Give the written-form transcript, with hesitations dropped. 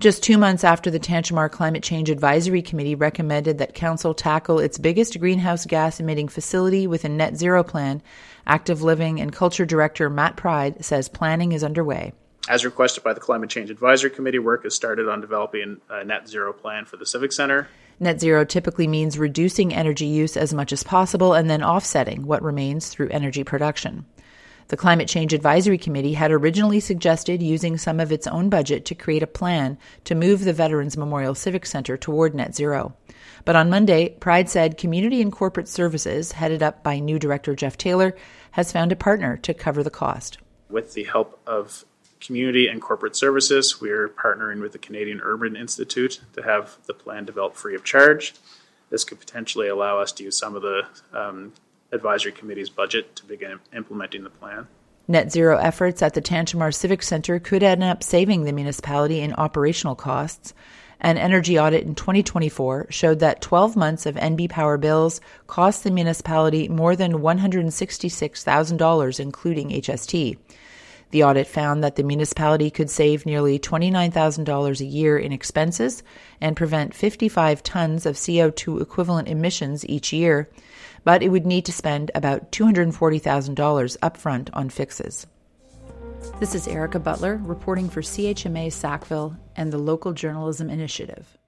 Just 2 months after the Tantramar Climate Change Advisory Committee recommended that Council tackle its biggest greenhouse gas emitting facility with a net zero plan, Active Living and Culture Director Matt Pride says planning is underway. As requested by the Climate Change Advisory Committee, work has started on developing a net zero plan for the Civic Centre. Net zero typically means reducing energy use as much as possible and then offsetting what remains through energy production. The Climate Change Advisory Committee had originally suggested using some of its own budget to create a plan to move the Veterans Memorial Civic Centre toward net zero. But on Monday, Pride said Community and Corporate Services, headed up by new Director Jeff Taylor, has found a partner to cover the cost. With the help of Community and Corporate Services, we are partnering with the Canadian Urban Institute to have the plan developed free of charge. This could potentially allow us to use some of the Advisory Committee's budget to begin implementing the plan. Net zero efforts at the Tantramar Civic Centre could end up saving the municipality in operational costs. An energy audit in 2024 showed that 12 months of NB Power bills cost the municipality more than $166,000, including HST. The audit found that the municipality could save nearly $29,000 a year in expenses and prevent 55 tons of CO2 equivalent emissions each year, but it would need to spend about $240,000 upfront on fixes. This is Erica Butler reporting for CHMA Sackville and the Local Journalism Initiative.